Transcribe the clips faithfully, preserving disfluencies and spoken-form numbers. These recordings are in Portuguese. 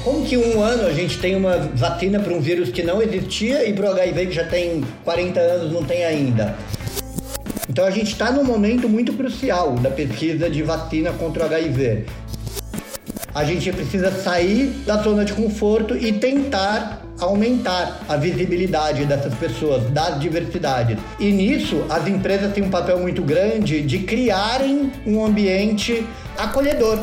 Como que em um ano a gente tem uma vacina para um vírus que não existia e para o H I V que já tem quarenta anos não tem ainda? Então a gente está num momento muito crucial da pesquisa de vacina contra o H I V. A gente precisa sair da zona de conforto e tentar aumentar a visibilidade dessas pessoas, das diversidades. E nisso, as empresas têm um papel muito grande de criarem um ambiente acolhedor.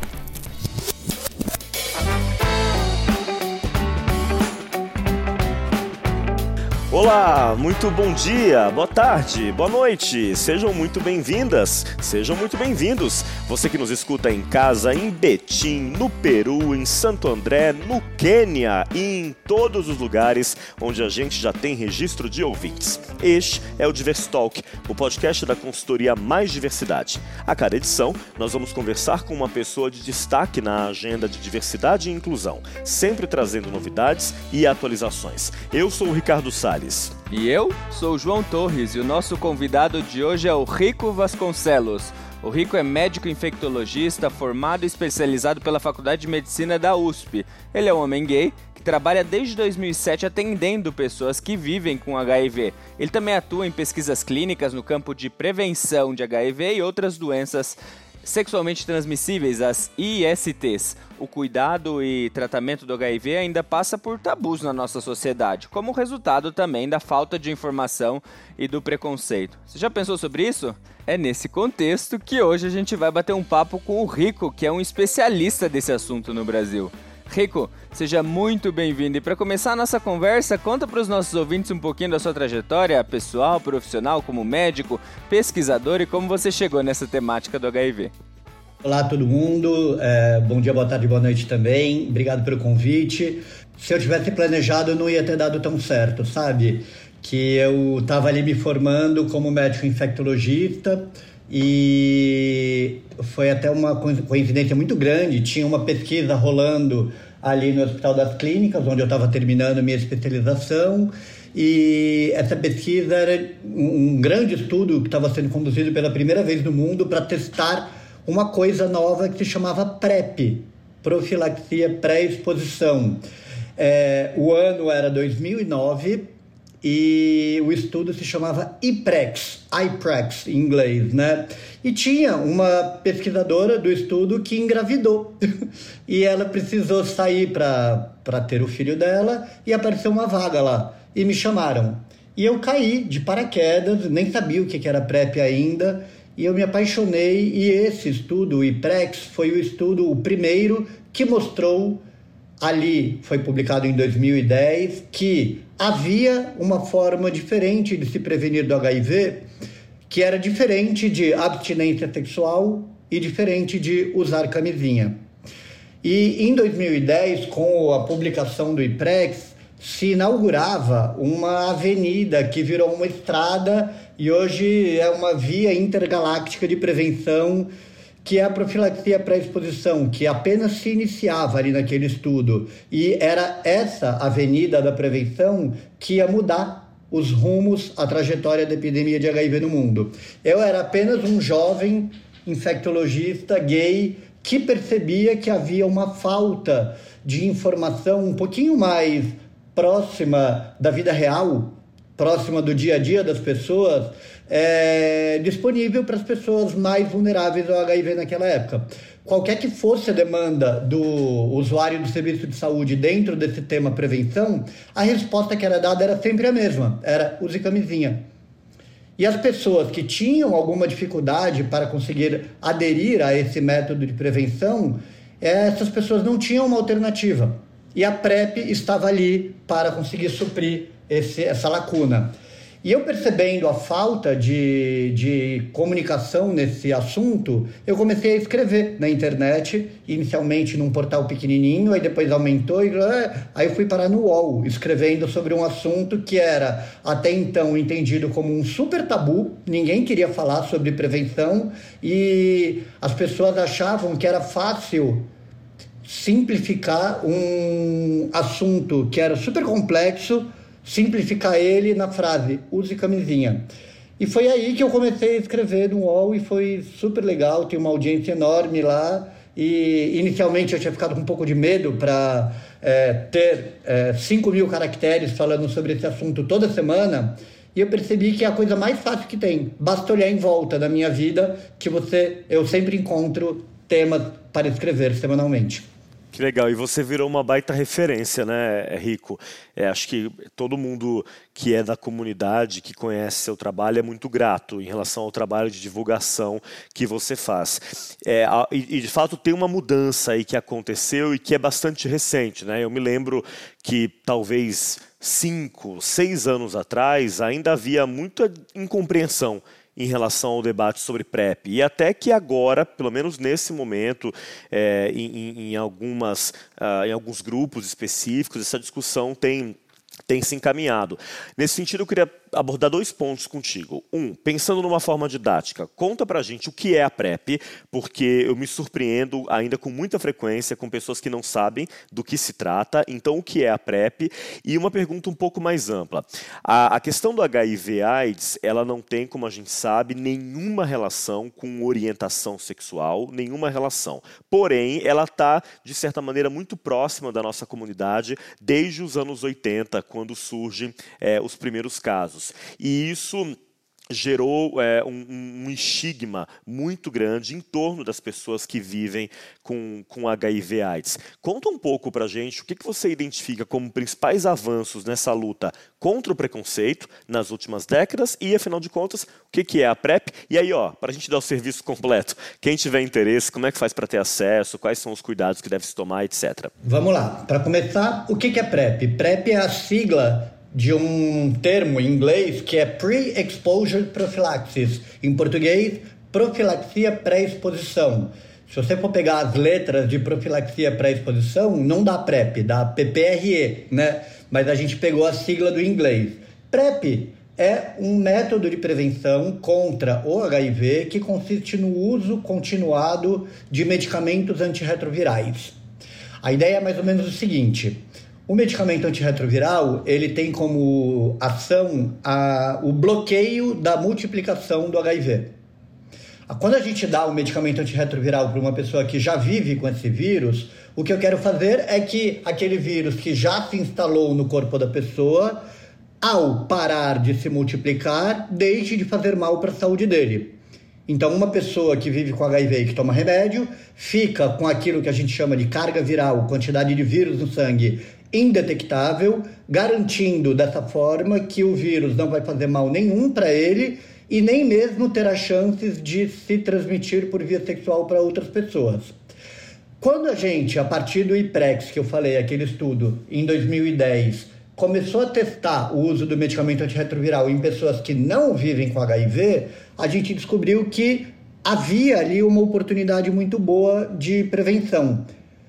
Olá, muito bom dia, boa tarde, boa noite, sejam muito bem-vindas, sejam muito bem-vindos. Você que nos escuta em casa, em Betim, no Peru, em Santo André, no Quênia e em todos os lugares onde a gente já tem registro de ouvintes. Este é o Diverstalk, o podcast da consultoria Mais Diversidade. A cada edição, nós vamos conversar com uma pessoa de destaque na agenda de diversidade e inclusão, sempre trazendo novidades e atualizações. Eu sou o Ricardo Salles. E eu sou o João Torres e o nosso convidado de hoje é o Rico Vasconcelos. O Rico é médico infectologista formado e especializado pela Faculdade de Medicina da U S P. Ele é um homem gay que trabalha desde dois mil e sete atendendo pessoas que vivem com H I V. Ele também atua em pesquisas clínicas no campo de prevenção de H I V e outras doenças sexualmente transmissíveis, as I S Ts. O cuidado e tratamento do H I V ainda passa por tabus na nossa sociedade, como resultado também da falta de informação e do preconceito. Você já pensou sobre isso? É nesse contexto que hoje a gente vai bater um papo com o Rico, que é um especialista desse assunto no Brasil. Rico, seja muito bem-vindo. E para começar a nossa conversa, conta para os nossos ouvintes um pouquinho da sua trajetória pessoal, profissional, como médico, pesquisador e como você chegou nessa temática do H I V. Olá todo mundo, é, bom dia, boa tarde, boa noite também, obrigado pelo convite. Se eu tivesse planejado eu não ia ter dado tão certo, sabe? Que eu estava ali me formando como médico infectologista e foi até uma coincidência muito grande, tinha uma pesquisa rolando ali no Hospital das Clínicas, onde eu estava terminando minha especialização, e essa pesquisa era um grande estudo que estava sendo conduzido pela primeira vez no mundo para testar uma coisa nova que se chamava PrEP, profilaxia pré-exposição. É, o ano era dois mil e nove e o estudo se chamava IPREX, IPREX em inglês, né? E tinha uma pesquisadora do estudo que engravidou e ela precisou sair para para ter o filho dela e apareceu uma vaga lá e me chamaram. E eu caí de paraquedas, nem sabia o que era PrEP ainda. E eu me apaixonei e esse estudo, o IPREX, foi o estudo, o primeiro que mostrou, ali foi publicado em dois mil e dez, que havia uma forma diferente de se prevenir do H I V, que era diferente de abstinência sexual e diferente de usar camisinha. E em dois mil e dez, com a publicação do IPREX, se inaugurava uma avenida que virou uma estrada e hoje é uma via intergaláctica de prevenção, que é a profilaxia pré-exposição, que apenas se iniciava ali naquele estudo. E era essa avenida da prevenção que ia mudar os rumos, a trajetória da epidemia de H I V no mundo. Eu era apenas um jovem infectologista gay que percebia que havia uma falta de informação um pouquinho mais próxima da vida real, próxima do dia a dia das pessoas, é, disponível para as pessoas mais vulneráveis ao H I V naquela época. Qualquer que fosse a demanda do usuário do serviço de saúde dentro desse tema prevenção, a resposta que era dada era sempre a mesma, era use camisinha. E as pessoas que tinham alguma dificuldade para conseguir aderir a esse método de prevenção, essas pessoas não tinham uma alternativa. E a PrEP estava ali para conseguir suprir esse, essa lacuna. E eu percebendo a falta de, de comunicação nesse assunto, eu comecei a escrever na internet, inicialmente num portal pequenininho, aí depois aumentou, e aí eu fui parar no U O L, escrevendo sobre um assunto que era até então entendido como um super tabu, ninguém queria falar sobre prevenção, e as pessoas achavam que era fácil simplificar um assunto que era super complexo, simplificar ele na frase, use camisinha. E foi aí que eu comecei a escrever no U O L e foi super legal, tem uma audiência enorme lá e inicialmente eu tinha ficado com um pouco de medo para é, ter é, cinco mil caracteres falando sobre esse assunto toda semana, e eu percebi que é a coisa mais fácil que tem. Basta olhar em volta da minha vida que você, eu sempre encontro temas para escrever semanalmente. Que legal, e você virou uma baita referência, né, Rico? É, acho que todo mundo que é da comunidade, que conhece seu trabalho, é muito grato em relação ao trabalho de divulgação que você faz. É, e, e, de fato, tem uma mudança aí que aconteceu e que é bastante recente, né? Eu me lembro que talvez cinco, seis anos atrás ainda havia muita incompreensão em relação ao debate sobre PrEP. E até que agora, pelo menos nesse momento, é, em, em, algumas, uh, em alguns grupos específicos, essa discussão tem, tem se encaminhado. Nesse sentido, eu queria abordar dois pontos contigo. Um, pensando numa forma didática, conta pra gente o que é a PrEP, porque eu me surpreendo ainda com muita frequência com pessoas que não sabem do que se trata. Então, o que é a PrEP? E uma pergunta um pouco mais ampla. A, a questão do H I V AIDS, ela não tem, como a gente sabe, nenhuma relação com orientação sexual, nenhuma relação. Porém, ela está, de certa maneira, muito próxima da nossa comunidade desde os anos oitenta, quando surgem é, os primeiros casos. E isso gerou é, um, um estigma muito grande em torno das pessoas que vivem com, com H I V AIDS. Conta um pouco pra gente o que, que você identifica como principais avanços nessa luta contra o preconceito nas últimas décadas e, afinal de contas, o que, que é a PrEP? E aí, ó, pra gente dar o serviço completo, quem tiver interesse, como é que faz para ter acesso, quais são os cuidados que deve se tomar, etcétera. Vamos lá. Para começar, o que, que é PrEP? PrEP é a sigla de um termo em inglês que é Pre-Exposure Prophylaxis. Em português, profilaxia pré-exposição. Se você for pegar as letras de profilaxia pré-exposição, não dá PrEP, dá P P R E, né? Mas a gente pegou a sigla do inglês. PrEP é um método de prevenção contra o H I V que consiste no uso continuado de medicamentos antirretrovirais. A ideia é mais ou menos o seguinte: o medicamento antirretroviral, ele tem como ação a, o bloqueio da multiplicação do H I V. Quando a gente dá o medicamento antirretroviral para uma pessoa que já vive com esse vírus, o que eu quero fazer é que aquele vírus que já se instalou no corpo da pessoa, ao parar de se multiplicar, deixe de fazer mal para a saúde dele. Então, uma pessoa que vive com H I V e que toma remédio, fica com aquilo que a gente chama de carga viral, quantidade de vírus no sangue indetectável, garantindo dessa forma que o vírus não vai fazer mal nenhum para ele e nem mesmo terá chances de se transmitir por via sexual para outras pessoas. Quando a gente, a partir do IPREX, que eu falei, aquele estudo, em dois mil e dez, começou a testar o uso do medicamento antirretroviral em pessoas que não vivem com H I V, a gente descobriu que havia ali uma oportunidade muito boa de prevenção.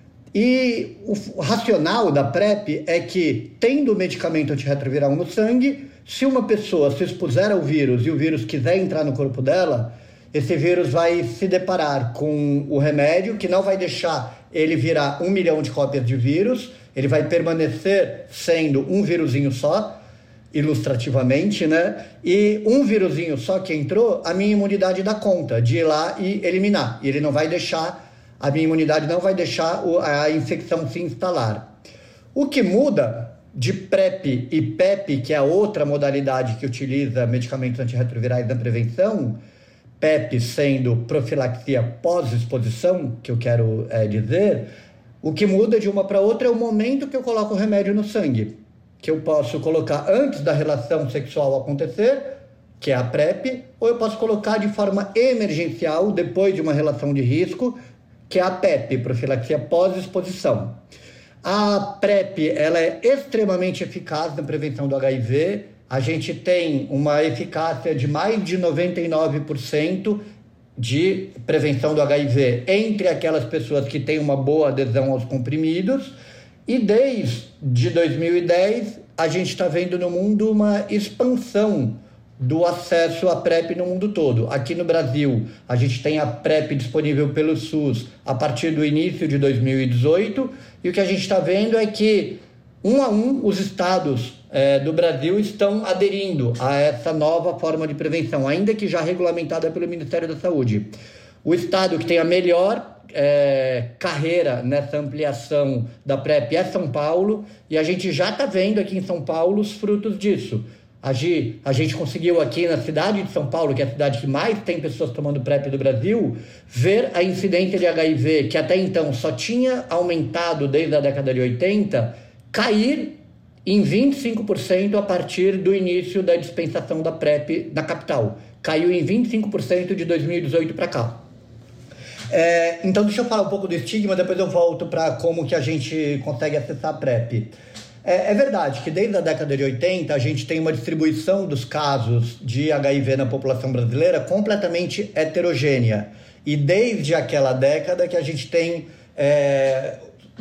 E o racional da PrEP é que, tendo o medicamento antirretroviral no sangue, se uma pessoa se expuser ao vírus e o vírus quiser entrar no corpo dela, esse vírus vai se deparar com o remédio, que não vai deixar ele virar um milhão de cópias de vírus, ele vai permanecer sendo um vírusinho só, ilustrativamente, né? E um vírusinho só que entrou, a minha imunidade dá conta de ir lá e eliminar. E ele não vai deixar... A minha imunidade não vai deixar a infecção se instalar. O que muda de PrEP e PEP, que é a outra modalidade que utiliza medicamentos antirretrovirais na prevenção, PEP sendo profilaxia pós-exposição, que eu quero é, dizer, o que muda de uma para outra é o momento que eu coloco o remédio no sangue, que eu posso colocar antes da relação sexual acontecer, que é a PrEP, ou eu posso colocar de forma emergencial, depois de uma relação de risco, que é a PEP, profilaxia pós-exposição. A PrEP, ela é extremamente eficaz na prevenção do H I V. A gente tem uma eficácia de mais de noventa e nove por cento de prevenção do H I V entre aquelas pessoas que têm uma boa adesão aos comprimidos. E desde dois mil e dez, a gente está vendo no mundo uma expansão do acesso à PrEP no mundo todo. Aqui no Brasil, a gente tem a PrEP disponível pelo SUS a partir do início de dois mil e dezoito, e o que a gente está vendo é que, um a um, os estados é, do Brasil estão aderindo a essa nova forma de prevenção, ainda que já regulamentada pelo Ministério da Saúde. O estado que tem a melhor é, carreira nessa ampliação da PrEP é São Paulo, e a gente já está vendo aqui em São Paulo os frutos disso. A gente conseguiu aqui na cidade de São Paulo, que é a cidade que mais tem pessoas tomando PrEP do Brasil, ver a incidência de H I V, que até então só tinha aumentado desde a década de oitenta, cair em vinte e cinco por cento a partir do início da dispensação da PrEP na capital. Caiu em vinte e cinco por cento de dois mil e dezoito para cá. É, então deixa eu falar um pouco do estigma, depois eu volto para como que a gente consegue acessar a PrEP. É, é verdade que desde a década de oitenta a gente tem uma distribuição dos casos de H I V na população brasileira completamente heterogênea. E desde aquela década que a gente tem é,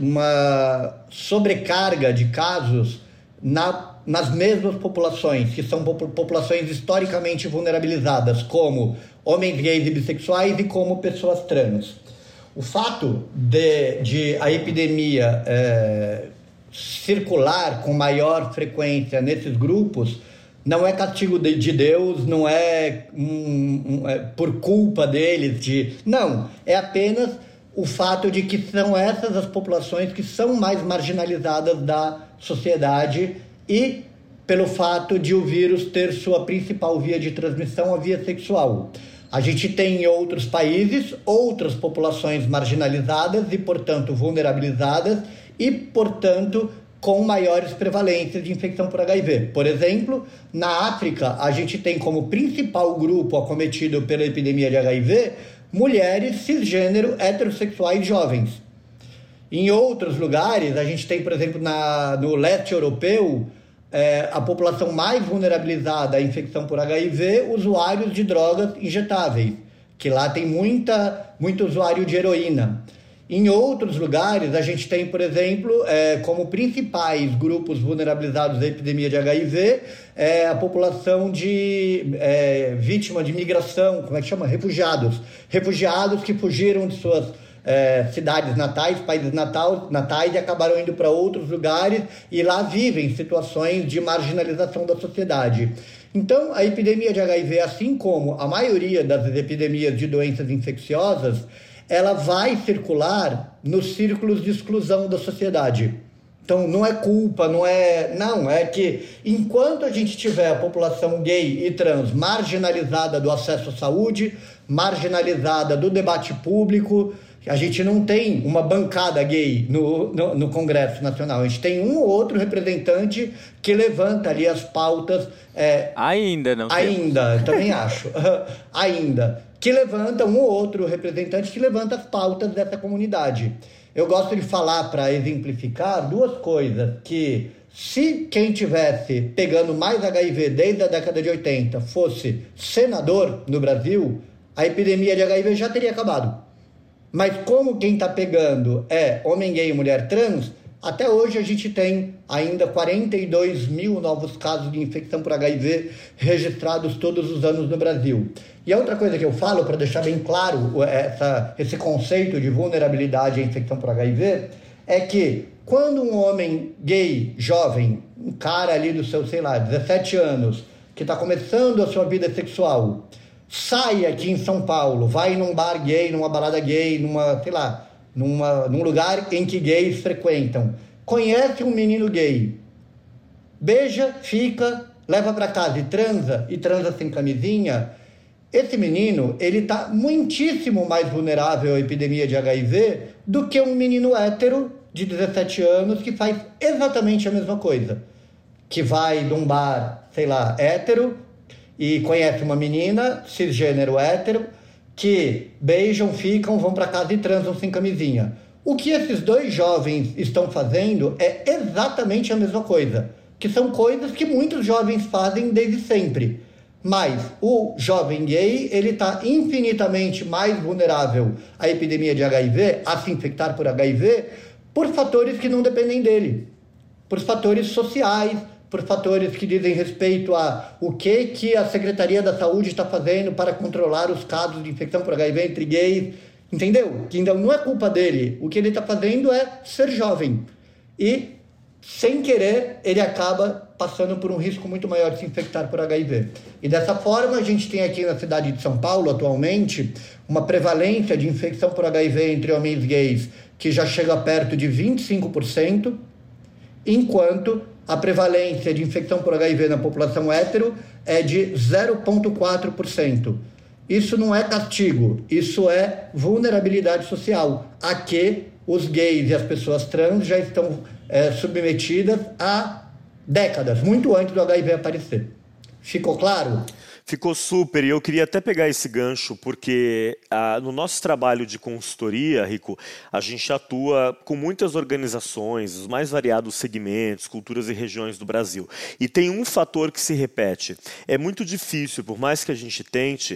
uma sobrecarga de casos na, nas mesmas populações, que são populações historicamente vulnerabilizadas, como homens gays e bissexuais e como pessoas trans. O fato de, de a epidemia é, circular com maior frequência nesses grupos não é castigo de, de Deus, não é, um, um, é por culpa deles, de, não, é apenas o fato de que são essas as populações que são mais marginalizadas da sociedade e pelo fato de o vírus ter sua principal via de transmissão, a via sexual. A gente tem em outros países outras populações marginalizadas e, portanto, vulnerabilizadas e, portanto, com maiores prevalências de infecção por H I V. Por exemplo, na África, a gente tem como principal grupo acometido pela epidemia de H I V mulheres cisgênero heterossexuais jovens. Em outros lugares, a gente tem, por exemplo, na, no leste europeu, é, a população mais vulnerabilizada à infecção por H I V, usuários de drogas injetáveis, que lá tem muita, muito usuário de heroína. Em outros lugares, a gente tem, por exemplo, é, como principais grupos vulnerabilizados à epidemia de H I V, é, a população de é, vítima de migração, como é que chama? Refugiados. Refugiados que fugiram de suas é, cidades natais, países natal, natais, e acabaram indo para outros lugares e lá vivem situações de marginalização da sociedade. Então, a epidemia de H I V, assim como a maioria das epidemias de doenças infecciosas, ela vai circular nos círculos de exclusão da sociedade. Então, não é culpa, não é... Não, é que enquanto a gente tiver a população gay e trans marginalizada do acesso à saúde, marginalizada do debate público, a gente não tem uma bancada gay no, no, no Congresso Nacional. A gente tem um ou outro representante que levanta ali as pautas... É, ainda não Ainda, eu também acho. Ainda. Que levanta um ou outro representante que levanta as pautas dessa comunidade. Eu gosto de falar, para exemplificar, duas coisas, que se quem tivesse pegando mais H I V desde a década de oitenta fosse senador no Brasil, a epidemia de H I V já teria acabado. Mas como quem está pegando é homem gay e mulher trans, até hoje a gente tem ainda quarenta e dois mil novos casos de infecção por H I V registrados todos os anos no Brasil. E a outra coisa que eu falo, para deixar bem claro essa, esse conceito de vulnerabilidade à infecção por H I V, é que quando um homem gay, jovem, um cara ali dos seus, sei lá, dezessete anos, que está começando a sua vida sexual, sai aqui em São Paulo, vai num bar gay, numa balada gay, numa, sei lá, numa, num lugar em que gays frequentam, conhece um menino gay, beija, fica, leva para casa e transa, e transa sem camisinha, esse menino, ele está muitíssimo mais vulnerável à epidemia de H I V do que um menino hétero de dezessete anos que faz exatamente a mesma coisa, que vai num bar, sei lá, hétero, e conhece uma menina, cisgênero hétero, que beijam, ficam, vão para casa e transam sem camisinha. O que esses dois jovens estão fazendo é exatamente a mesma coisa, que são coisas que muitos jovens fazem desde sempre. Mas o jovem gay, ele está infinitamente mais vulnerável à epidemia de H I V, a se infectar por H I V, por fatores que não dependem dele, por fatores sociais, por fatores que dizem respeito a o que, que a Secretaria da Saúde está fazendo para controlar os casos de infecção por H I V entre gays, entendeu? Que então não é culpa dele, o que ele está fazendo é ser jovem. E, sem querer, ele acaba passando por um risco muito maior de se infectar por H I V. E dessa forma, a gente tem aqui na cidade de São Paulo, atualmente, uma prevalência de infecção por H I V entre homens gays que já chega perto de vinte e cinco por cento, enquanto a prevalência de infecção por H I V na população hétero é de zero vírgula quatro por cento. Isso não é castigo, isso é vulnerabilidade social, a que os gays e as pessoas trans já estão é, submetidas há décadas, muito antes do H I V aparecer. Ficou claro? Ficou super, e eu queria até pegar esse gancho, porque ah, no nosso trabalho de consultoria, Rico, a gente atua com muitas organizações, os mais variados segmentos, culturas e regiões do Brasil. E tem um fator que se repete. É muito difícil, por mais que a gente tente,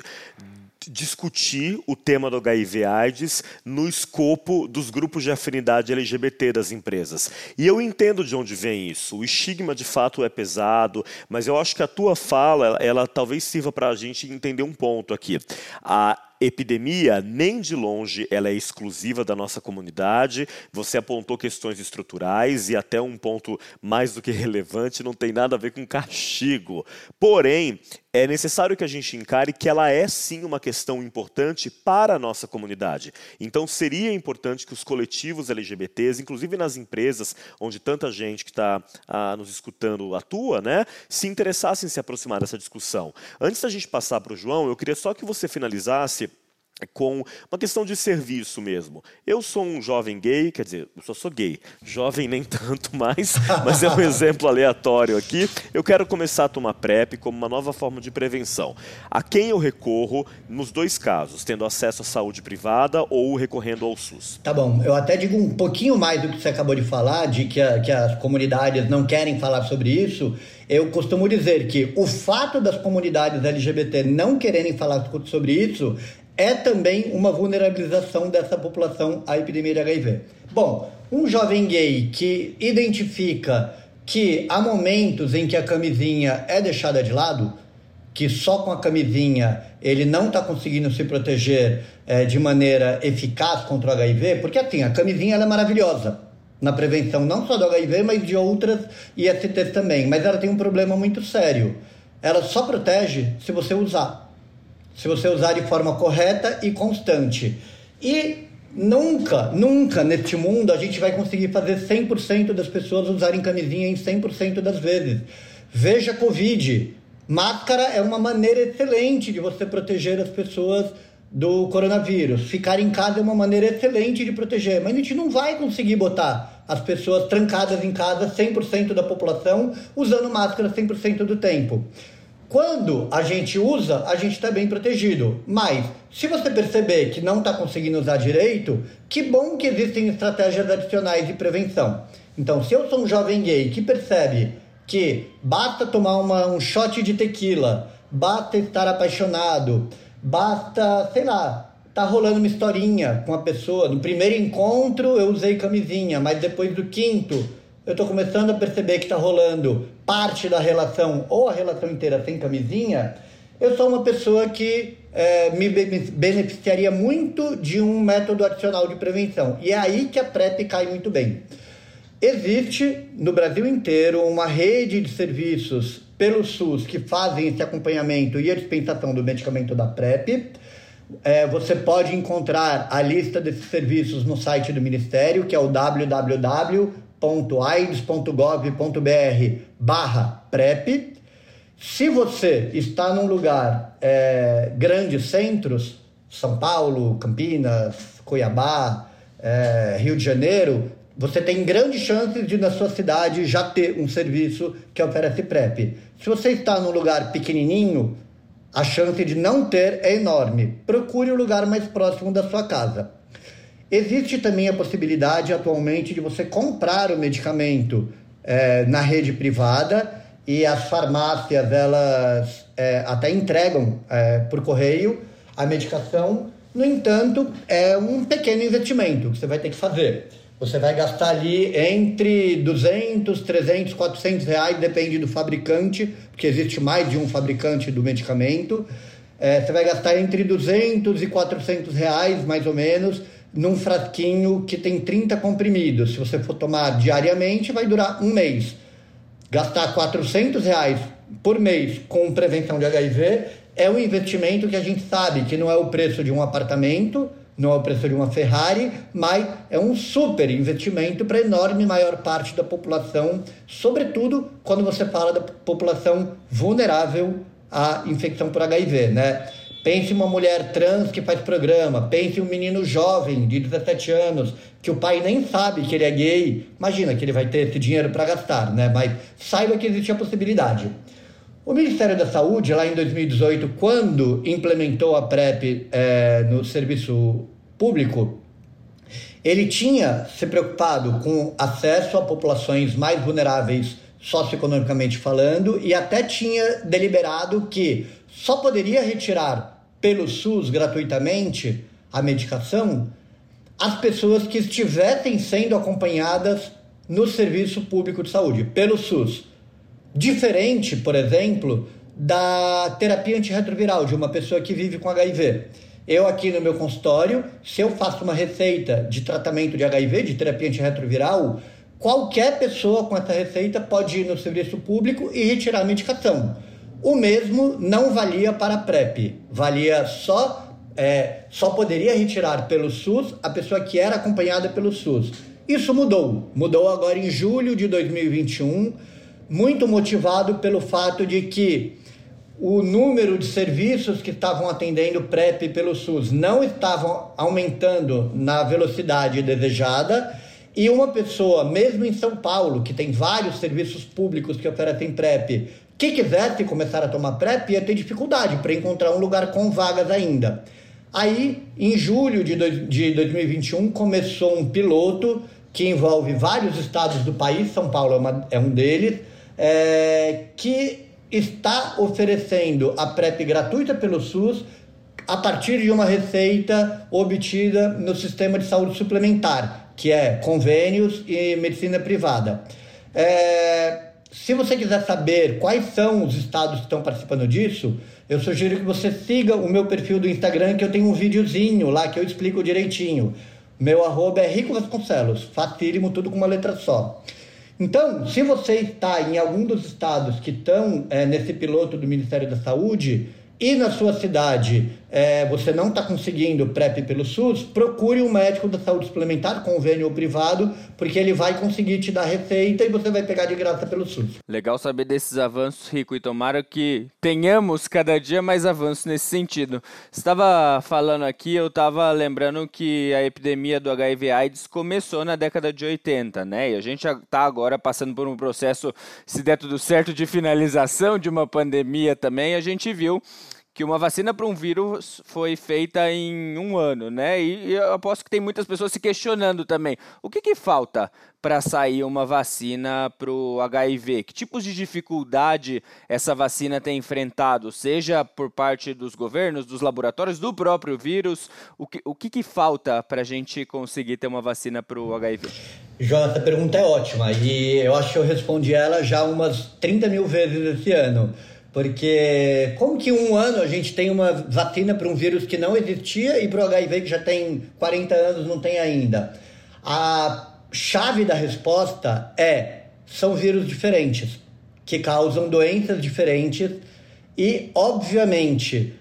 discutir o tema do H I V AIDS no escopo dos grupos de afinidade L G B T das empresas. E eu entendo de onde vem isso. O estigma, de fato, é pesado, mas eu acho que a tua fala, ela, ela talvez sirva para a gente entender um ponto aqui. A epidemia, nem de longe, ela é exclusiva da nossa comunidade. Você apontou questões estruturais e até um ponto mais do que relevante, não tem nada a ver com castigo. Porém, é necessário que a gente encare que ela é sim uma questão importante para a nossa comunidade. Então seria importante que os coletivos L G B Ts, inclusive nas empresas onde tanta gente que está ah, nos escutando atua, né, se interessassem em se aproximar dessa discussão. Antes da gente passar para o João, eu queria só que você finalizasse com uma questão de serviço mesmo. Eu sou um jovem gay, quer dizer, eu só sou gay, jovem nem tanto mais, mas é um exemplo aleatório aqui. Eu quero começar a tomar PrEP como uma nova forma de prevenção. A quem eu recorro nos dois casos, tendo acesso à saúde privada ou recorrendo ao SUS? Tá bom, eu até digo um pouquinho mais do que você acabou de falar, de que, a, que as comunidades não querem falar sobre isso. Eu costumo dizer que o fato das comunidades L G B T não quererem falar sobre isso é também uma vulnerabilização dessa população à epidemia de H I V. Bom, um jovem gay que identifica que há momentos em que a camisinha é deixada de lado, que só com a camisinha ele não está conseguindo se proteger é, de maneira eficaz contra o H I V, porque assim, a camisinha ela é maravilhosa na prevenção não só do H I V, mas de outras I S Ts também, mas ela tem um problema muito sério. Ela só protege se você usar. Se você usar de forma correta e constante. E nunca, nunca neste mundo a gente vai conseguir fazer cem por cento das pessoas usarem camisinha em cem por cento das vezes. Veja a Covid. Máscara é uma maneira excelente de você proteger as pessoas do coronavírus. Ficar em casa é uma maneira excelente de proteger. Mas a gente não vai conseguir botar as pessoas trancadas em casa, cem por cento da população, usando máscara cem por cento do tempo. Quando a gente usa, a gente está bem protegido. Mas, se você perceber que não está conseguindo usar direito, que bom que existem estratégias adicionais de prevenção. Então, se eu sou um jovem gay que percebe que basta tomar uma, um shot de tequila, basta estar apaixonado, basta, sei lá, tá rolando uma historinha com a pessoa. No primeiro encontro eu usei camisinha, mas depois do quinto eu estou começando a perceber que está rolando parte da relação ou a relação inteira sem camisinha, eu sou uma pessoa que é, me beneficiaria muito de um método adicional de prevenção. E é aí que a PrEP cai muito bem. Existe no Brasil inteiro uma rede de serviços pelo SUS que fazem esse acompanhamento e a dispensação do medicamento da PrEP. É, você pode encontrar a lista desses serviços no site do Ministério, que é o w w w ponto aids ponto gov ponto b r barra PrEP. Se você está num lugar, é, grandes centros, São Paulo, Campinas, Cuiabá, é, Rio de Janeiro, você tem grandes chances de na sua cidade já ter um serviço que oferece PrEP. Se você está num lugar pequenininho, a chance de não ter é enorme. Procure o lugar mais próximo da sua casa. Existe também a possibilidade atualmente de você comprar o medicamento é, na rede privada, e as farmácias elas é, até entregam é, por correio a medicação. No entanto, é um pequeno investimento que você vai ter que fazer. Você vai gastar ali entre duzentos, trezentos, quatrocentos reais, depende do fabricante, porque existe mais de um fabricante do medicamento. É, você vai gastar entre duzentos e quatrocentos reais, mais ou menos, num frasquinho que tem trinta comprimidos. Se você for tomar diariamente, vai durar um mês. gastar quatrocentos reais por mês com prevenção de H I V é um investimento que a gente sabe que não é o preço de um apartamento, não é o preço de uma Ferrari, mas é um super investimento para a enorme maior parte da população, sobretudo quando você fala da população vulnerável à infecção por H I V, né? Pense uma mulher trans que faz programa, pense um menino jovem de dezessete anos, que o pai nem sabe que ele é gay, imagina que ele vai ter esse dinheiro para gastar, né? Mas saiba que existe a possibilidade. O Ministério da Saúde, lá em dois mil e dezoito, quando implementou a PrEP é, no serviço público, ele tinha se preocupado com acesso a populações mais vulneráveis socioeconomicamente falando e até tinha deliberado que só poderia retirar pelo SUS gratuitamente a medicação as pessoas que estivessem sendo acompanhadas no serviço público de saúde, pelo SUS. Diferente, por exemplo, da terapia antirretroviral de uma pessoa que vive com H I V. Eu aqui no meu consultório, se eu faço uma receita de tratamento de H I V, de terapia antirretroviral, qualquer pessoa com essa receita pode ir no serviço público e retirar a medicação. O mesmo não valia para a PrEP, valia só, é, só poderia retirar pelo SUS a pessoa que era acompanhada pelo SUS. Isso mudou, mudou agora em julho de dois mil e vinte e um, muito motivado pelo fato de que o número de serviços que estavam atendendo PrEP pelo SUS não estavam aumentando na velocidade desejada e uma pessoa, mesmo em São Paulo, que tem vários serviços públicos que oferecem PrEP, que quisesse começar a tomar PrEP ia ter dificuldade para encontrar um lugar com vagas ainda. Aí, em julho de dois mil e vinte e um, começou um piloto que envolve vários estados do país, São Paulo é, uma, é um deles, É, que está oferecendo a PrEP gratuita pelo SUS a partir de uma receita obtida no sistema de saúde suplementar, que é convênios e medicina privada. É, se você quiser saber quais são os estados que estão participando disso, eu sugiro que você siga o meu perfil do Instagram, que eu tenho um videozinho lá que eu explico direitinho. Meu arroba é Rico Vasconcelos, facílimo, tudo com uma letra só. Então, se você está em algum dos estados que estão é, nesse piloto do Ministério da Saúde e na sua cidade é, você não está conseguindo PrEP pelo SUS, procure um médico da saúde suplementar, convênio ou privado, porque ele vai conseguir te dar receita e você vai pegar de graça pelo SUS. Legal saber desses avanços, Rico, e tomara que tenhamos cada dia mais avanços nesse sentido. Você estava falando aqui, eu estava lembrando que a epidemia do H I V AIDS começou na década de oitenta, né? E a gente já está agora passando por um processo, se der tudo certo, de finalização de uma pandemia também. A gente viu que uma vacina para um vírus foi feita em um ano, né? E eu aposto que tem muitas pessoas se questionando também. O que que falta para sair uma vacina para o H I V? Que tipos de dificuldade essa vacina tem enfrentado? Seja por parte dos governos, dos laboratórios, do próprio vírus? O que, o que, que falta para a gente conseguir ter uma vacina para o H I V? João, essa pergunta é ótima e eu acho que eu respondi ela já umas trinta mil vezes esse ano. Porque como que um ano a gente tem uma vacina para um vírus que não existia e para o H I V que já tem quarenta anos não tem ainda? A chave da resposta é, são vírus diferentes, que causam doenças diferentes e, obviamente,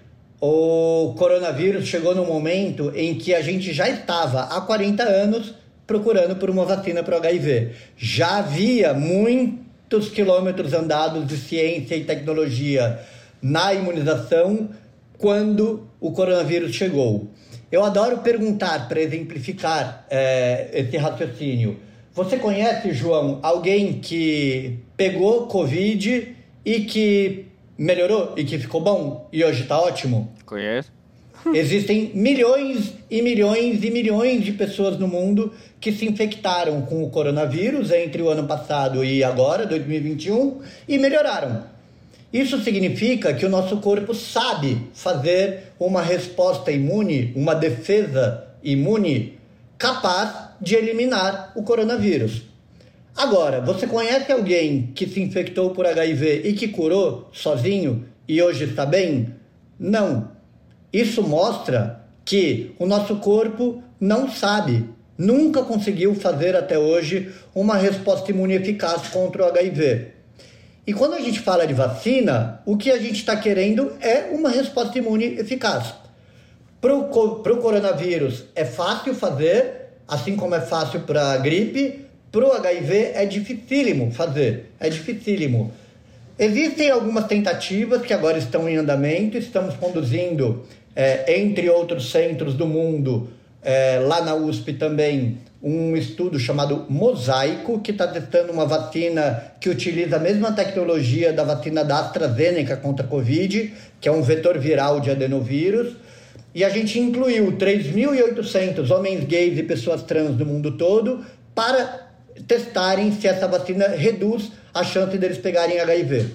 o coronavírus chegou no momento em que a gente já estava há quarenta anos procurando por uma vacina para o H I V. Já havia muito quilômetros andados de ciência e tecnologia na imunização quando o coronavírus chegou. Eu adoro perguntar para exemplificar é, esse raciocínio. Você conhece, João, alguém que pegou Covid e que melhorou e que ficou bom e hoje está ótimo? Conheço. Existem milhões e milhões e milhões de pessoas no mundo que se infectaram com o coronavírus entre o ano passado e agora, dois mil e vinte e um, e melhoraram. Isso significa que o nosso corpo sabe fazer uma resposta imune, uma defesa imune capaz de eliminar o coronavírus. Agora, você conhece alguém que se infectou por H I V e que curou sozinho e hoje está bem? Não. Isso mostra que o nosso corpo não sabe, nunca conseguiu fazer até hoje uma resposta imune eficaz contra o H I V. E quando a gente fala de vacina, o que a gente está querendo é uma resposta imune eficaz. Para o coronavírus é fácil fazer, assim como é fácil para a gripe. Para o H I V é dificílimo fazer, é dificílimo. Existem algumas tentativas que agora estão em andamento, estamos conduzindo, é, entre outros centros do mundo, é, lá na U S P também, um estudo chamado Mosaico, que está testando uma vacina que utiliza a mesma tecnologia da vacina da AstraZeneca contra a Covid, que é um vetor viral de adenovírus. E a gente incluiu três mil e oitocentos homens gays e pessoas trans do mundo todo para testarem se essa vacina reduz a chance deles pegarem H I V.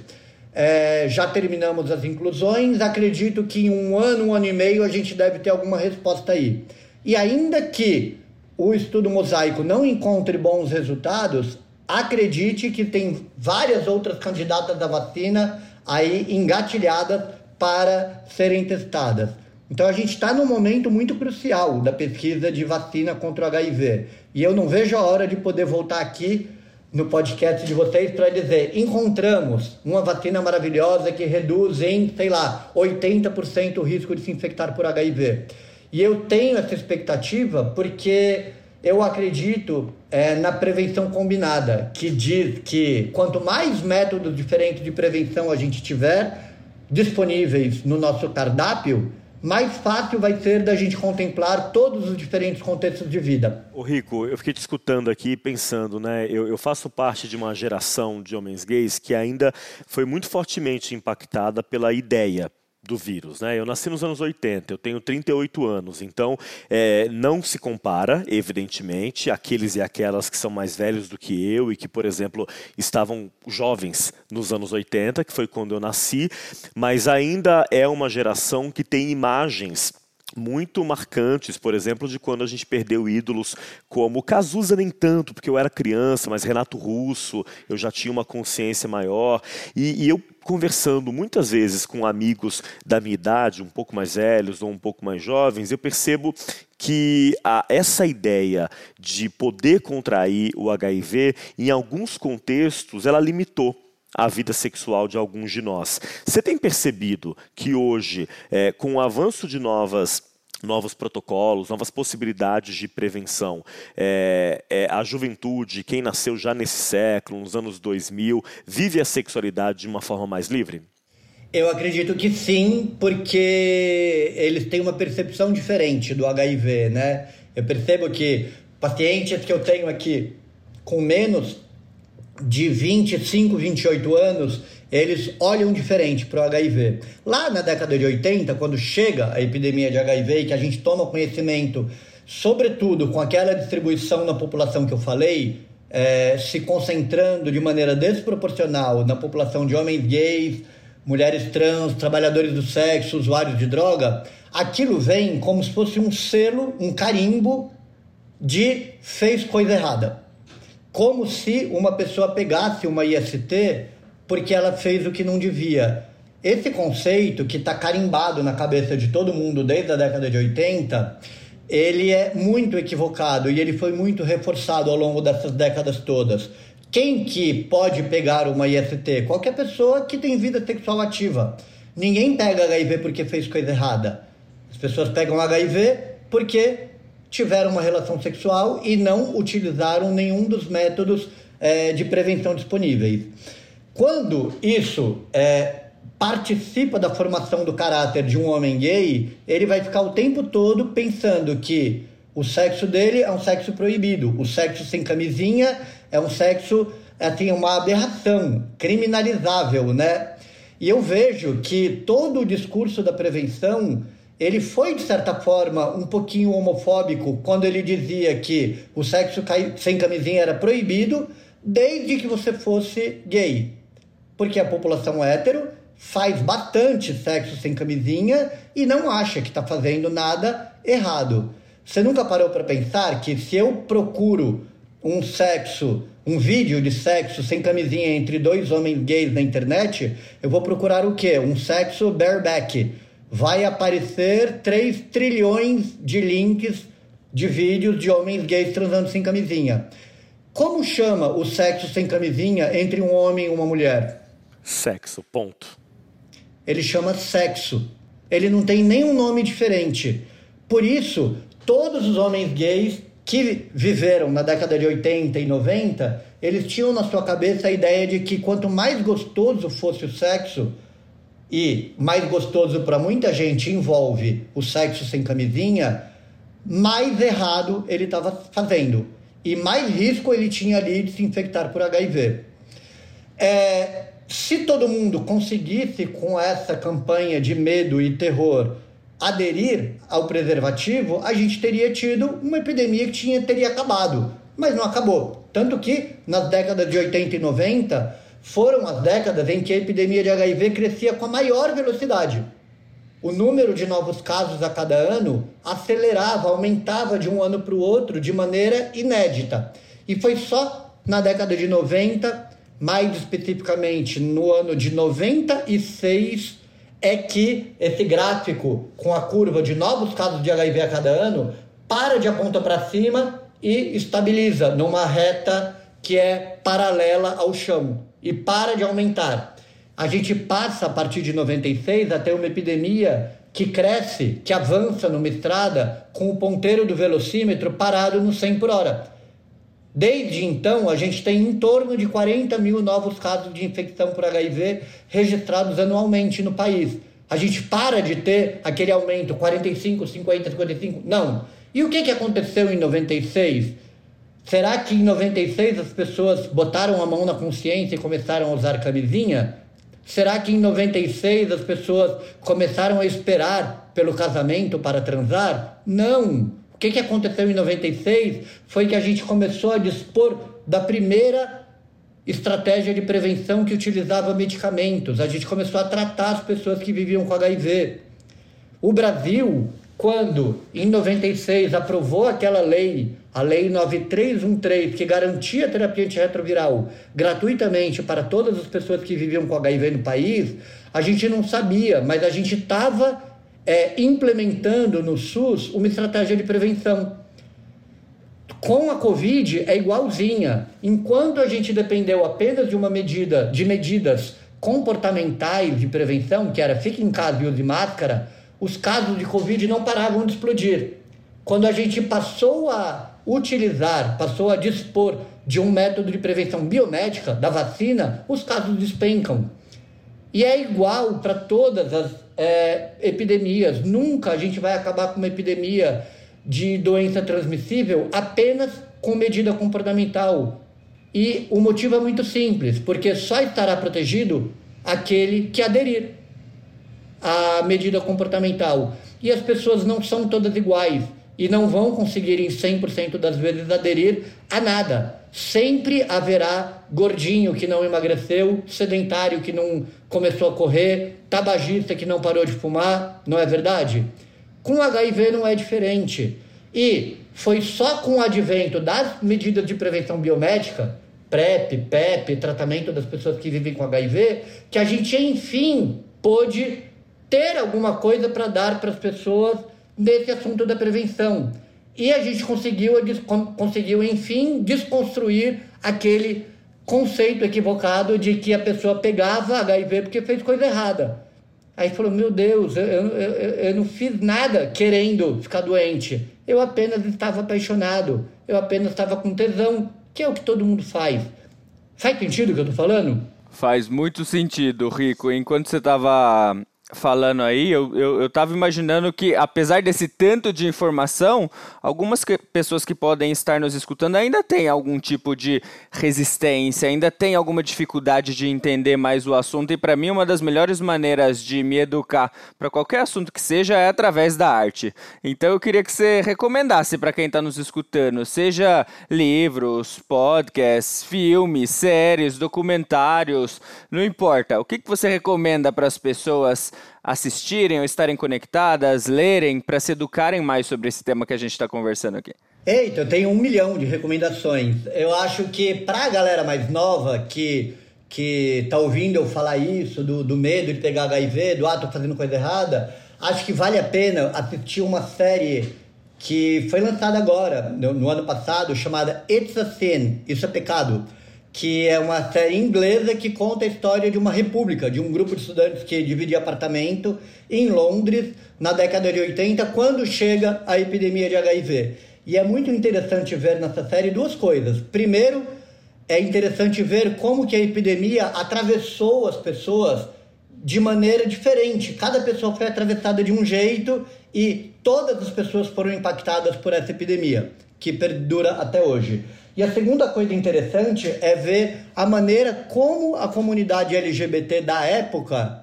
É, já terminamos as inclusões, acredito que em um ano, um ano e meio, a gente deve ter alguma resposta aí. E ainda que o estudo Mosaico não encontre bons resultados, acredite que tem várias outras candidatas à vacina aí engatilhadas para serem testadas. Então a gente está num momento muito crucial da pesquisa de vacina contra o H I V. E eu não vejo a hora de poder voltar aqui no podcast de vocês para dizer: encontramos uma vacina maravilhosa que reduz em, sei lá, oitenta por cento o risco de se infectar por H I V. E eu tenho essa expectativa porque eu acredito é, na prevenção combinada, que diz que quanto mais métodos diferentes de prevenção a gente tiver disponíveis no nosso cardápio, mais fácil vai ser da gente contemplar todos os diferentes contextos de vida. Ô Rico, eu fiquei te escutando aqui pensando, né? Eu, eu faço parte de uma geração de homens gays que ainda foi muito fortemente impactada pela ideia do vírus, né? Eu nasci nos anos oitenta, eu tenho trinta e oito anos, então é, não se compara, evidentemente, aqueles e aquelas que são mais velhos do que eu e que, por exemplo, estavam jovens nos anos oitenta, que foi quando eu nasci, mas ainda é uma geração que tem imagens muito marcantes, por exemplo, de quando a gente perdeu ídolos como Cazuza, nem tanto, porque eu era criança, mas Renato Russo, eu já tinha uma consciência maior, e, e eu conversando muitas vezes com amigos da minha idade, um pouco mais velhos ou um pouco mais jovens, eu percebo que a, essa ideia de poder contrair o H I V, em alguns contextos, ela limitou a vida sexual de alguns de nós. Você tem percebido que hoje, é, com o avanço de novas, novos protocolos, novas possibilidades de prevenção, é, é, a juventude, quem nasceu já nesse século, nos anos dois mil, vive a sexualidade de uma forma mais livre? Eu acredito que sim, porque eles têm uma percepção diferente do H I V, né? Eu percebo que pacientes que eu tenho aqui com menos de vinte e cinco, vinte e oito anos, eles olham diferente para o H I V. Lá na década de oitenta, quando chega a epidemia de H I V, que a gente toma conhecimento, sobretudo com aquela distribuição na população que eu falei, é, se concentrando de maneira desproporcional na população de homens gays, mulheres trans, trabalhadores do sexo, usuários de droga, aquilo vem como se fosse um selo, um carimbo de fez coisa errada. Como se uma pessoa pegasse uma I S T porque ela fez o que não devia. Esse conceito, que está carimbado na cabeça de todo mundo desde a década de oitenta, ele é muito equivocado e ele foi muito reforçado ao longo dessas décadas todas. Quem que pode pegar uma I S T? Qualquer pessoa que tem vida sexual ativa. Ninguém pega H I V porque fez coisa errada. As pessoas pegam H I V porque tiveram uma relação sexual e não utilizaram nenhum dos métodos é, de prevenção disponíveis. Quando isso é, participa da formação do caráter de um homem gay, ele vai ficar o tempo todo pensando que o sexo dele é um sexo proibido, o sexo sem camisinha é um sexo, assim, uma aberração, criminalizável, né? E eu vejo que todo o discurso da prevenção, ele foi, de certa forma, um pouquinho homofóbico quando ele dizia que o sexo sem camisinha era proibido desde que você fosse gay. Porque a população hétero faz bastante sexo sem camisinha e não acha que está fazendo nada errado. Você nunca parou para pensar que se eu procuro um sexo, um vídeo de sexo sem camisinha entre dois homens gays na internet, eu vou procurar o quê? Um sexo bareback. Vai aparecer três trilhões de links de vídeos de homens gays transando sem camisinha. Como chama o sexo sem camisinha entre um homem e uma mulher? Sexo, ponto. Ele chama sexo. Ele não tem nenhum nome diferente. Por isso, todos os homens gays que viveram na década de oitenta e noventa, eles tinham na sua cabeça a ideia de que quanto mais gostoso fosse o sexo, e mais gostoso para muita gente envolve o sexo sem camisinha, mais errado ele estava fazendo. E mais risco ele tinha ali de se infectar por H I V. É, se todo mundo conseguisse, com essa campanha de medo e terror, aderir ao preservativo, a gente teria tido uma epidemia que tinha, teria acabado. Mas não acabou. Tanto que, nas décadas de oitenta e noventa, foram as décadas em que a epidemia de H I V crescia com a maior velocidade. O número de novos casos a cada ano acelerava, aumentava de um ano para o outro de maneira inédita. E foi só na década de noventa, mais especificamente no ano de noventa e seis, é que esse gráfico com a curva de novos casos de H I V a cada ano para de apontar para cima e estabiliza numa reta que é paralela ao chão e para de aumentar. A gente passa, a partir de noventa e seis, a ter uma epidemia que cresce, que avança numa estrada com o ponteiro do velocímetro parado no cem por hora. Desde então, a gente tem em torno de quarenta mil novos casos de infecção por H I V registrados anualmente no país. A gente para de ter aquele aumento quarenta e cinco, cinquenta, cinquenta e cinco? Não. E o que, que aconteceu em noventa e seis? Será que em noventa e seis as pessoas botaram a mão na consciência e começaram a usar camisinha? Será que em noventa e seis as pessoas começaram a esperar pelo casamento para transar? Não. O que, que aconteceu em noventa e seis foi que a gente começou a dispor da primeira estratégia de prevenção que utilizava medicamentos. A gente começou a tratar as pessoas que viviam com H I V. O Brasil, quando em noventa e seis aprovou aquela lei, a Lei nove três um três, que garantia a terapia antirretroviral gratuitamente para todas as pessoas que viviam com H I V no país, a gente não sabia, mas a gente estava é, implementando no SUS uma estratégia de prevenção. Com a Covid é igualzinha. Enquanto a gente dependeu apenas de uma medida, de medidas comportamentais de prevenção, que era fique em casa e use máscara, os casos de Covid não paravam de explodir. Quando a gente passou a utilizar, passou a dispor de um método de prevenção biomédica, da vacina, os casos despencam. E é igual para todas as é, epidemias. Nunca a gente vai acabar com uma epidemia de doença transmissível apenas com medida comportamental. E o motivo é muito simples, porque só estará protegido aquele que aderir à medida comportamental. E as pessoas não são todas iguais e não vão conseguir em cem por cento das vezes aderir a nada. Sempre haverá gordinho que não emagreceu, sedentário que não começou a correr, tabagista que não parou de fumar, não é verdade? Com H I V não é diferente. E foi só com o advento das medidas de prevenção biomédica, PrEP, PEP, tratamento das pessoas que vivem com H I V, que a gente, enfim, pôde ter alguma coisa para dar para as pessoas nesse assunto da prevenção. E a gente conseguiu, conseguiu, enfim, desconstruir aquele conceito equivocado de que a pessoa pegava H I V porque fez coisa errada. Aí falou, meu Deus, eu, eu, eu não fiz nada querendo ficar doente. Eu apenas estava apaixonado. Eu apenas estava com tesão, que é o que todo mundo faz. Faz sentido o que eu tô falando? Faz muito sentido, Rico. Enquanto você estava falando aí, eu, eu, eu tava imaginando que, apesar desse tanto de informação, algumas que, pessoas que podem estar nos escutando ainda têm algum tipo de resistência, ainda tem alguma dificuldade de entender mais o assunto, e para mim uma das melhores maneiras de me educar para qualquer assunto que seja é através da arte. Então eu queria que você recomendasse para quem está nos escutando, seja livros, podcasts, filmes, séries, documentários, não importa. O que, que você recomenda para as pessoas assistirem ou estarem conectadas, lerem, para se educarem mais sobre esse tema que a gente está conversando aqui? Eita, eu tenho um milhão de recomendações. Eu acho que para a galera mais nova que, que tá ouvindo eu falar isso, do, do medo de pegar H I V, do ah, tô fazendo coisa errada, acho que vale a pena assistir uma série que foi lançada agora, no, no ano passado, chamada It's a Sin, Isso é Pecado, que é uma série inglesa que conta a história de uma república, de um grupo de estudantes que dividia apartamento em Londres, na década de oitenta, quando chega a epidemia de H I V. E é muito interessante ver nessa série duas coisas. Primeiro, é interessante ver como que a epidemia atravessou as pessoas de maneira diferente. Cada pessoa foi atravessada de um jeito e todas as pessoas foram impactadas por essa epidemia, que perdura até hoje. E a segunda coisa interessante é ver a maneira como a comunidade L G B T da época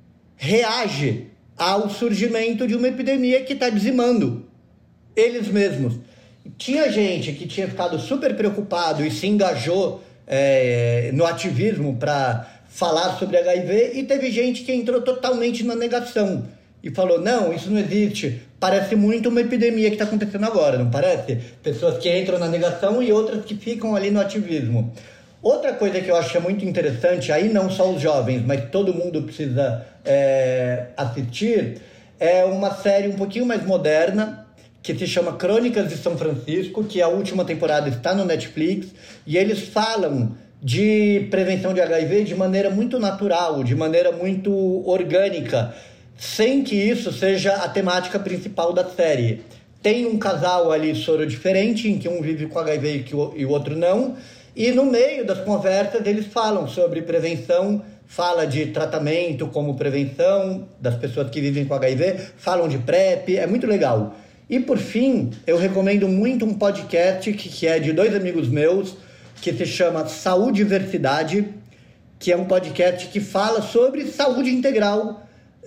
reage ao surgimento de uma epidemia que está dizimando eles mesmos. Tinha gente que tinha ficado super preocupado e se engajou é, no ativismo para falar sobre H I V, e teve gente que entrou totalmente na negação e falou, não, isso não existe, parece muito uma epidemia que está acontecendo agora, não parece? Pessoas que entram na negação e outras que ficam ali no ativismo. Outra coisa que eu acho muito interessante, aí não só os jovens, mas todo mundo precisa é, assistir, é uma série um pouquinho mais moderna, que se chama Crônicas de São Francisco, que a última temporada está no Netflix, e eles falam de prevenção de H I V de maneira muito natural, de maneira muito orgânica, sem que isso seja a temática principal da série. Tem um casal ali soro diferente, em que um vive com H I V e o outro não, e no meio das conversas eles falam sobre prevenção, fala de tratamento como prevenção das pessoas que vivem com H I V, falam de PrEP, é muito legal. E por fim, eu recomendo muito um podcast que, que é de dois amigos meus, que se chama Saúde e Diversidade, que é um podcast que fala sobre saúde integral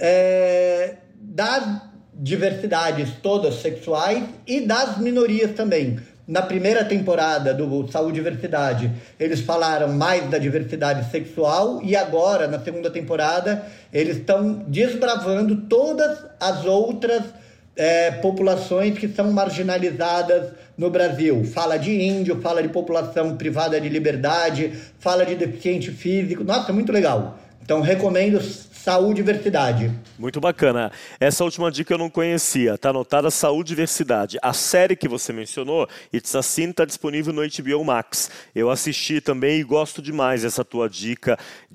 é, das diversidades todas sexuais e das minorias também. Na primeira temporada do Saúde e Diversidade, eles falaram mais da diversidade sexual, e agora, na segunda temporada, eles estão desbravando todas as outras É, populações que são marginalizadas no Brasil. Fala de índio, fala de população privada de liberdade, fala de deficiente físico. Nossa, muito legal. Então, recomendo Saúde e Diversidade. Muito bacana. Essa última dica eu não conhecia. Está anotada Saúde e Diversidade. A série que você mencionou, It's a Sin, está disponível no H B O Max. Eu assisti também e gosto demais dessa tua dica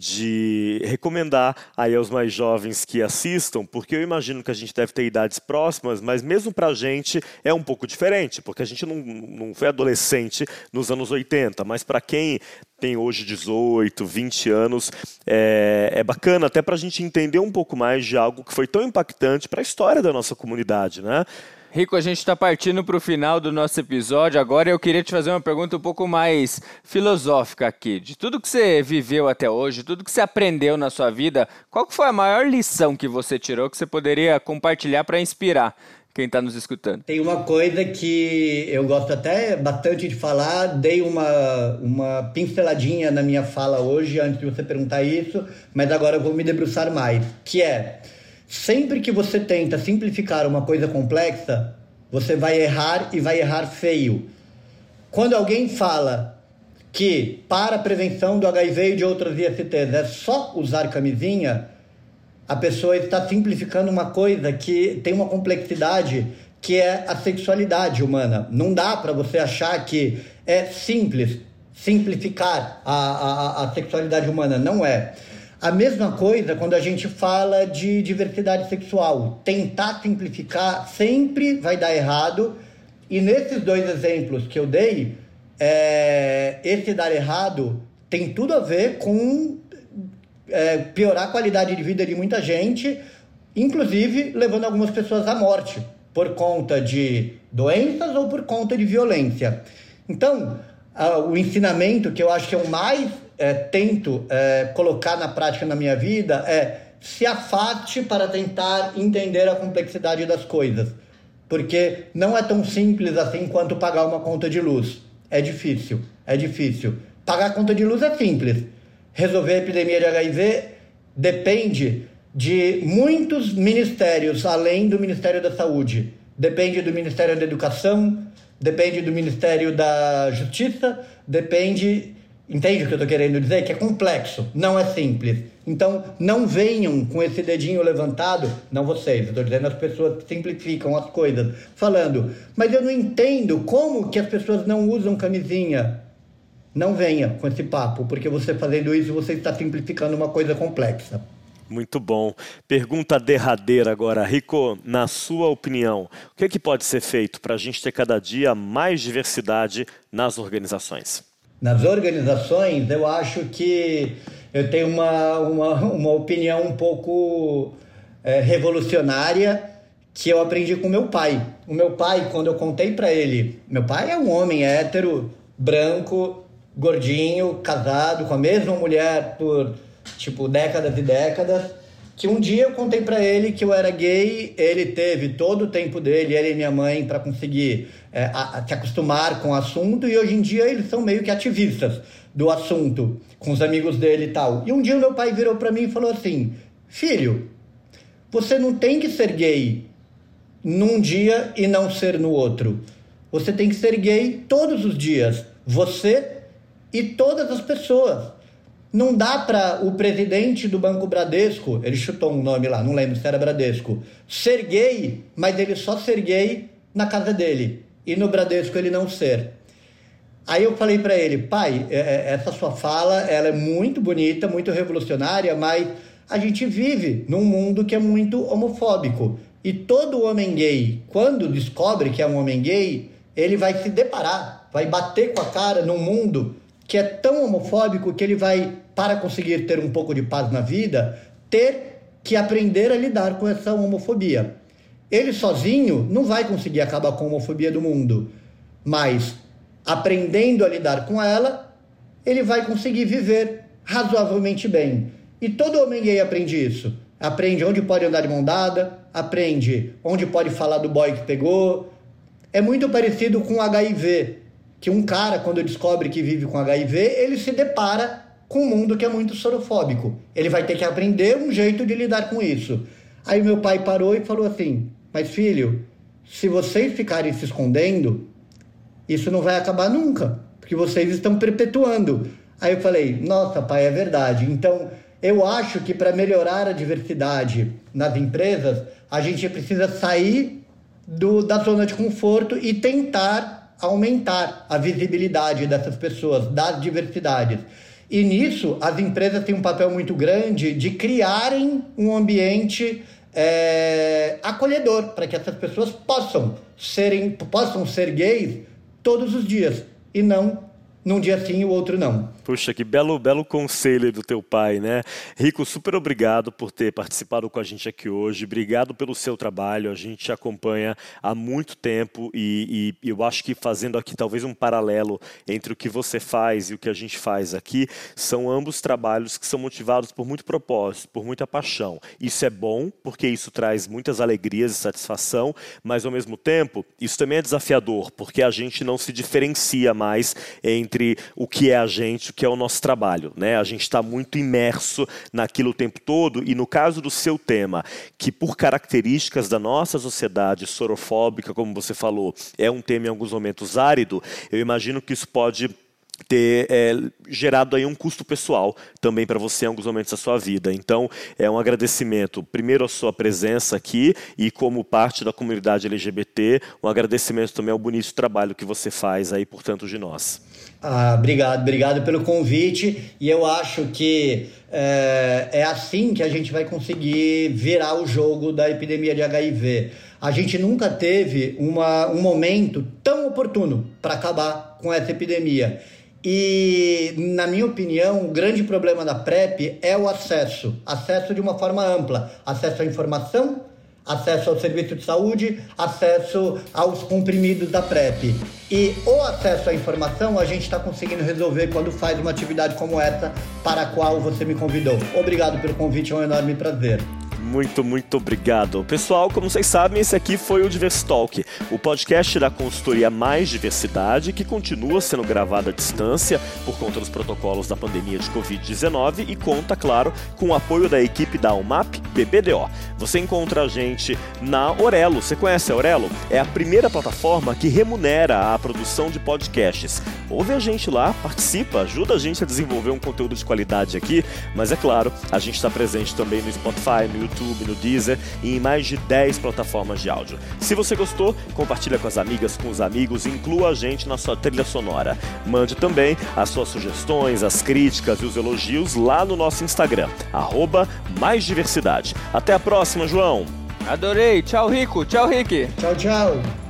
de recomendar aí aos mais jovens que assistam, porque eu imagino que a gente deve ter idades próximas, mas mesmo para a gente é um pouco diferente, porque a gente não, não foi adolescente nos anos oitenta, mas para quem tem hoje dezoito, vinte anos, é, é bacana até para a gente entender um pouco mais de algo que foi tão impactante para a história da nossa comunidade, né? Rico, a gente está partindo para o final do nosso episódio. Agora eu queria te fazer uma pergunta um pouco mais filosófica aqui. De tudo que você viveu até hoje, tudo que você aprendeu na sua vida, qual foi a maior lição que você tirou que você poderia compartilhar para inspirar quem está nos escutando? Tem uma coisa que eu gosto até bastante de falar, dei uma, uma pinceladinha na minha fala hoje, antes de você perguntar isso, mas agora eu vou me debruçar mais, que é, sempre que você tenta simplificar uma coisa complexa, você vai errar e vai errar feio. Quando alguém fala que para a prevenção do H I V e de outras I S Ts é só usar camisinha, a pessoa está simplificando uma coisa que tem uma complexidade, que é a sexualidade humana. Não dá para você achar que é simples simplificar a, a, a sexualidade humana. Não é. A mesma coisa quando a gente fala de diversidade sexual. Tentar simplificar sempre vai dar errado. E nesses dois exemplos que eu dei, é, esse dar errado tem tudo a ver com É, piorar a qualidade de vida de muita gente, inclusive levando algumas pessoas à morte por conta de doenças ou por conta de violência. Então, a, o ensinamento que eu acho que eu mais é, tento é, colocar na prática na minha vida é se afaste para tentar entender a complexidade das coisas, porque não é tão simples assim quanto pagar uma conta de luz. É difícil, é difícil. Pagar a conta de luz é simples. Resolver a epidemia de H I V depende de muitos ministérios, além do Ministério da Saúde. Depende do Ministério da Educação, depende do Ministério da Justiça, depende... Entende o que eu estou querendo dizer? Que é complexo, não é simples. Então, não venham com esse dedinho levantado, não vocês, eu estou dizendo as pessoas que simplificam as coisas, falando, mas eu não entendo como que as pessoas não usam camisinha. não venha com esse papo, porque você fazendo isso, você está simplificando uma coisa complexa. Muito bom. Pergunta derradeira agora. Rico, na sua opinião, o que é que pode ser feito para a gente ter cada dia mais diversidade nas organizações? Nas organizações, eu acho que eu tenho uma, uma, uma opinião um pouco é, revolucionária que eu aprendi com meu pai. O meu pai, quando eu contei para ele, meu pai é um homem hétero, branco, gordinho, casado com a mesma mulher por, tipo, décadas e décadas, que um dia eu contei para ele que eu era gay, ele teve todo o tempo dele, ele e minha mãe, para conseguir é, a, a, se acostumar com o assunto, e hoje em dia eles são meio que ativistas do assunto, com os amigos dele e tal. E um dia o meu pai virou para mim e falou assim, filho, você não tem que ser gay num dia e não ser no outro. Você tem que ser gay todos os dias. Você e todas as pessoas. Não dá para o presidente do Banco Bradesco, ele chutou um nome lá, não lembro se era Bradesco, ser gay, mas ele só ser gay na casa dele. E no Bradesco ele não ser. Aí eu falei para ele, pai, essa sua fala ela é muito bonita, muito revolucionária, mas a gente vive num mundo que é muito homofóbico. E todo homem gay, quando descobre que é um homem gay, ele vai se deparar, vai bater com a cara num mundo que é tão homofóbico que ele vai, para conseguir ter um pouco de paz na vida, ter que aprender a lidar com essa homofobia. Ele sozinho não vai conseguir acabar com a homofobia do mundo, mas aprendendo a lidar com ela, ele vai conseguir viver razoavelmente bem. E todo homem gay aprende isso. Aprende onde pode andar de mão dada, aprende onde pode falar do boy que pegou. É muito parecido com o H I V, que um cara, quando descobre que vive com H I V, ele se depara com um mundo que é muito sorofóbico. Ele vai ter que aprender um jeito de lidar com isso. Aí meu pai parou e falou assim, mas filho, se vocês ficarem se escondendo, isso não vai acabar nunca, porque vocês estão perpetuando. Aí eu falei, nossa pai, é verdade. Então, eu acho que para melhorar a diversidade nas empresas, a gente precisa sair do, da zona de conforto e tentar aumentar a visibilidade dessas pessoas, das diversidades. E nisso, as empresas têm um papel muito grande de criarem um ambiente é, acolhedor, para que essas pessoas possam, serem, possam ser gays todos os dias, e não num dia sim e o outro não. Puxa, que belo, belo conselho do teu pai, né? Rico, super obrigado por ter participado com a gente aqui hoje. Obrigado pelo seu trabalho. A gente te acompanha há muito tempo e, e eu acho que fazendo aqui talvez um paralelo entre o que você faz e o que a gente faz aqui, são ambos trabalhos que são motivados por muito propósito, por muita paixão. Isso é bom, porque isso traz muitas alegrias e satisfação, mas ao mesmo tempo, isso também é desafiador, porque a gente não se diferencia mais entre o que é a gente, que é o nosso trabalho, né? A gente está muito imerso naquilo o tempo todo e no caso do seu tema, que por características da nossa sociedade sorofóbica, como você falou, é um tema em alguns momentos árido, eu imagino que isso pode ter é, gerado aí um custo pessoal também para você em alguns momentos da sua vida. Então, é um agradecimento, primeiro, à sua presença aqui e como parte da comunidade L G B T, um agradecimento também ao bonito trabalho que você faz aí por tantos de nós. Ah, obrigado, obrigado pelo convite, e eu acho que é, é assim que a gente vai conseguir virar o jogo da epidemia de H I V. A gente nunca teve uma, um momento tão oportuno para acabar com essa epidemia. E, na minha opinião, o grande problema da PrEP é o acesso. Acesso de uma forma ampla. Acesso à informação, acesso ao serviço de saúde, acesso aos comprimidos da PrEP. E o acesso à informação a gente está conseguindo resolver quando faz uma atividade como essa, para a qual você me convidou. Obrigado pelo convite, é um enorme prazer. Muito, muito obrigado. Pessoal, como vocês sabem, esse aqui foi o Diverstalk, o podcast da consultoria Mais Diversidade, que continua sendo gravado à distância por conta dos protocolos da pandemia de covid dezenove e conta, claro, com o apoio da equipe da UMAP B B D O. Você encontra a gente na Orelo. Você conhece a Orelo? É a primeira plataforma que remunera a produção de podcasts. Ouve a gente lá, participa, ajuda a gente a desenvolver um conteúdo de qualidade aqui, mas é claro, a gente está presente também no Spotify, no YouTube, YouTube, no Deezer e em mais de dez plataformas de áudio. Se você gostou, compartilha com as amigas, com os amigos e inclua a gente na sua trilha sonora. Mande também as suas sugestões, as críticas e os elogios lá no nosso Instagram, arroba Mais Diversidade. Até a próxima, João! Adorei! Tchau, Rico! Tchau, Rick! Tchau, tchau!